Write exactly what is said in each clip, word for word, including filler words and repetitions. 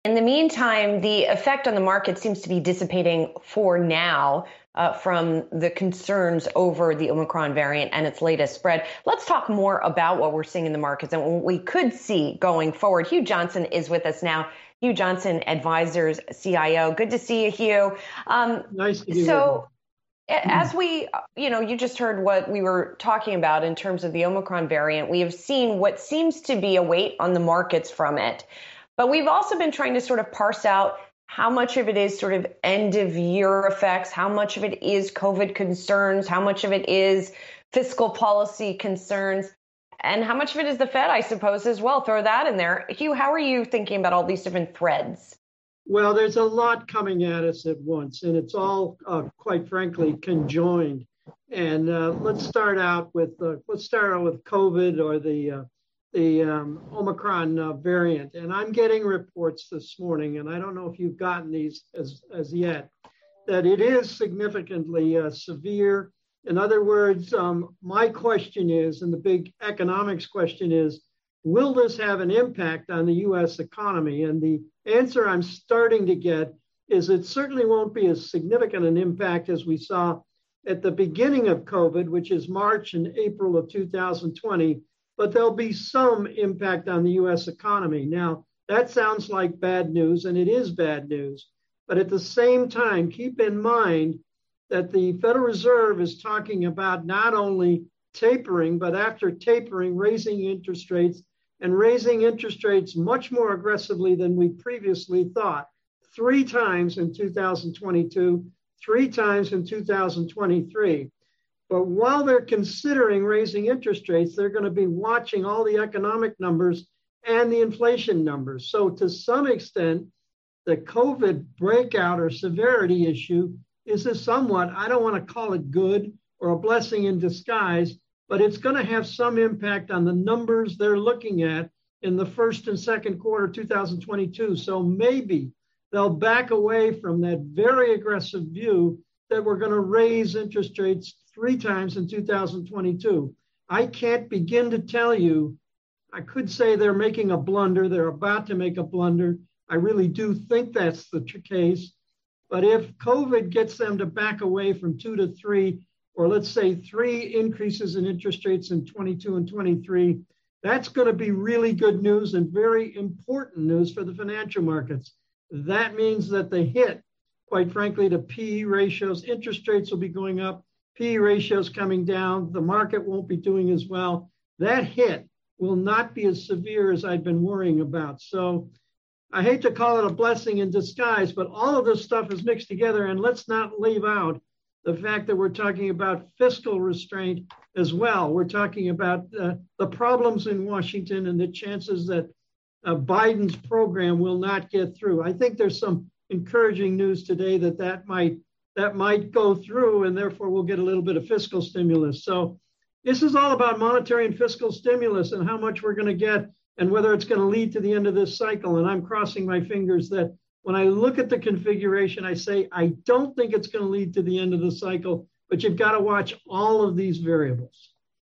In the meantime, the effect on the market seems to be dissipating for now uh, from the concerns over the Omicron variant and its latest spread. Let's talk more about what we're seeing in the markets and what we could see going forward. Hugh Johnson is with us now. Hugh Johnson, Advisors C I O. Good to see you, Hugh. Um, nice to be so, with you. As we, you know, you just heard what we were talking about in terms of the Omicron variant. We have seen what seems to be a weight on the markets from it. But we've also been trying to sort of parse out how much of it is sort of end of year effects, how much of it is COVID concerns, how much of it is fiscal policy concerns, and how much of it is the Fed, I suppose, as well. Throw that in there. Hugh, how are you thinking about all these different threads? Well, there's a lot coming at us at once, and it's all, uh, quite frankly, conjoined. And uh, let's start out with uh, let's start out with COVID or the uh, the um, Omicron uh, variant. And I'm getting reports this morning, and I don't know if you've gotten these as, as yet, that it is significantly uh, severe. In other words, um, my question is, and the big economics question is, will this have an impact on the U S economy? And the answer I'm starting to get is it certainly won't be as significant an impact as we saw at the beginning of COVID, which is March and April of two thousand twenty. But there'll be some impact on the U S economy. Now, that sounds like bad news, and it is bad news. But at the same time, keep in mind that the Federal Reserve is talking about not only tapering, but after tapering, raising interest rates and raising interest rates much more aggressively than we previously thought. Three times in two thousand twenty-two, three times in two thousand twenty-three. But while they're considering raising interest rates, they're going to be watching all the economic numbers and the inflation numbers. So to some extent, the COVID breakout or severity issue is a somewhat, I don't want to call it good or a blessing in disguise, but it's going to have some impact on the numbers they're looking at in the first and second quarter two thousand twenty-two. So maybe they'll back away from that very aggressive view that we're going to raise interest rates three times in two thousand twenty-two. I can't begin to tell you. I could say they're making a blunder. They're about to make a blunder. I really do think that's the case. But if COVID gets them to back away from two to three, or let's say three increases in interest rates in twenty-two and twenty-three, that's going to be really good news and very important news for the financial markets. That means that the hit, quite frankly, to P E ratios, interest rates will be going up, P E ratios coming down, the market won't be doing as well. That hit will not be as severe as I've been worrying about. So I hate to call it a blessing in disguise, but all of this stuff is mixed together. And let's not leave out the fact that we're talking about fiscal restraint as well. We're talking about uh, the problems in Washington and the chances that uh, Biden's program will not get through. I think there's some encouraging news today that that might that might go through, and therefore we'll get a little bit of fiscal stimulus. So this is all about monetary and fiscal stimulus and how much we're going to get and whether it's going to lead to the end of this cycle. And I'm crossing my fingers that when I look at the configuration, I say, I don't think it's going to lead to the end of the cycle, but you've got to watch all of these variables.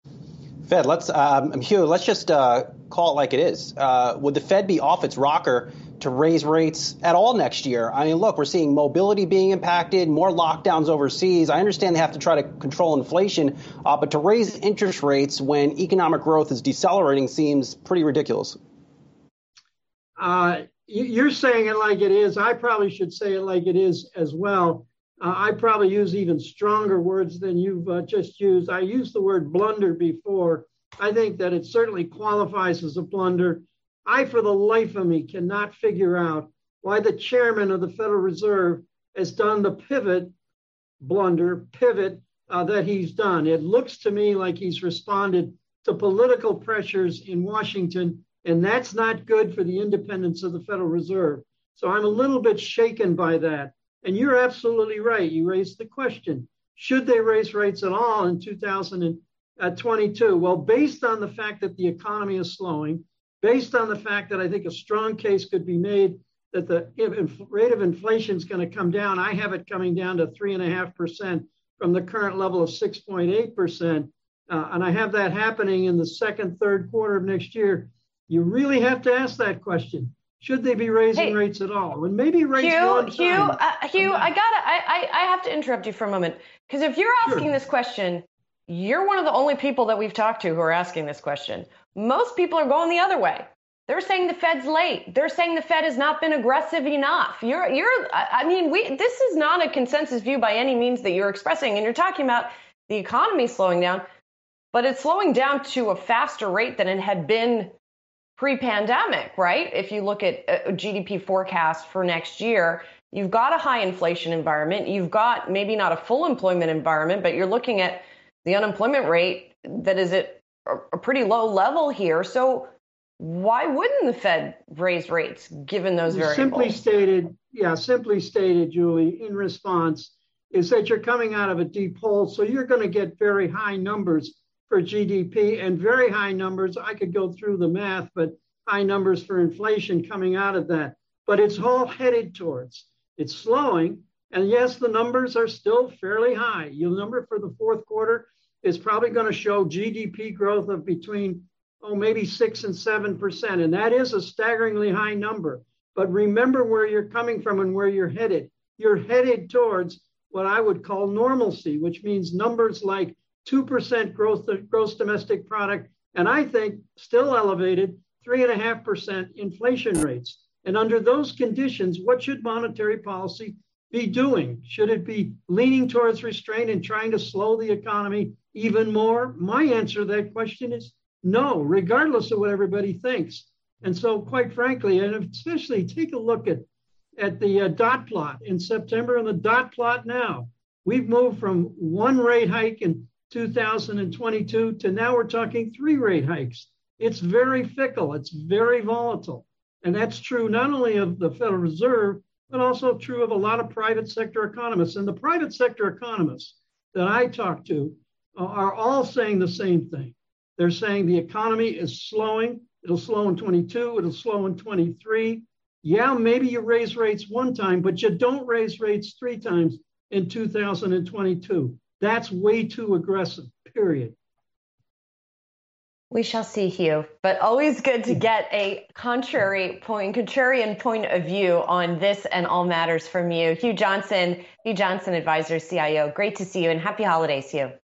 Fed, let's, um, Hugh, let's just uh, call it like it is. Uh, would the Fed be off its rocker to raise rates at all next year? I mean, look, we're seeing mobility being impacted, more lockdowns overseas. I understand they have to try to control inflation, uh, but to raise interest rates when economic growth is decelerating seems pretty ridiculous. Uh, you're saying it like it is. I probably should say it like it is as well. Uh, I probably use even stronger words than you've uh, just used. I used the word blunder before. I think that it certainly qualifies as a blunder. I, for the life of me, cannot figure out why the chairman of the Federal Reserve has done the pivot, blunder, pivot uh, that he's done. It looks to me like he's responded to political pressures in Washington, and that's not good for the independence of the Federal Reserve. So I'm a little bit shaken by that. And you're absolutely right. You raised the question, should they raise rates at all in two thousand twenty-two? Well, based on the fact that the economy is slowing, based on the fact that I think a strong case could be made that the rate of inflation is going to come down, I have it coming down to three point five percent from the current level of six point eight percent. Uh, and I have that happening in the second, third quarter of next year. You really have to ask that question. Should they be raising hey, rates at all? And maybe rates Hugh, one Hugh, time. uh, Hugh, I gotta, I, I, I have to interrupt you for a moment because if you're asking Sure. this question, you're one of the only people that we've talked to who are asking this question. Most people are going the other way. They're saying the Fed's late. They're saying the Fed has not been aggressive enough. You're, you're, I mean, we, this is not a consensus view by any means that you're expressing. And you're talking about the economy slowing down, but it's slowing down to a faster rate than it had been pre-pandemic, right? If you look at a G D P forecast for next year, you've got a high inflation environment. You've got maybe not a full employment environment, but you're looking at the unemployment rate that is at a pretty low level here. So why wouldn't the Fed raise rates given those variables? Simply stated, yeah, simply stated, Julie, in response, is that you're coming out of a deep hole. So you're going to get very high numbers for G D P and very high numbers. I could go through the math, but high numbers for inflation coming out of that. But it's all headed towards, it's slowing. And yes, the numbers are still fairly high. Your number for the fourth quarter is probably going to show G D P growth of between, oh, maybe six and seven percent. And that is a staggeringly high number. But remember where you're coming from and where you're headed. You're headed towards what I would call normalcy, which means numbers like two percent growth, gross domestic product, and I think still elevated three point five percent inflation rates. And under those conditions, what should monetary policy be doing? Should it be leaning towards restraint and trying to slow the economy even more? My answer to that question is no, regardless of what everybody thinks. And so, quite frankly, and especially take a look at, at the uh, dot plot in September and the dot plot now. We've moved from one rate hike in two thousand twenty-two to now we're talking three rate hikes. It's very fickle. It's very volatile. And that's true not only of the Federal Reserve, but also true of a lot of private sector economists. And the private sector economists that I talk to uh, are all saying the same thing. They're saying the economy is slowing. It'll slow in twenty-two. It'll slow in twenty-three. Yeah, maybe you raise rates one time, but you don't raise rates three times in two thousand twenty-two. That's way too aggressive, period. We shall see, Hugh, but always good to get a contrary point, contrarian point of view on this and all matters from you. Hugh Johnson, Hugh Johnson Advisors, C I O. Great to see you and happy holidays, Hugh.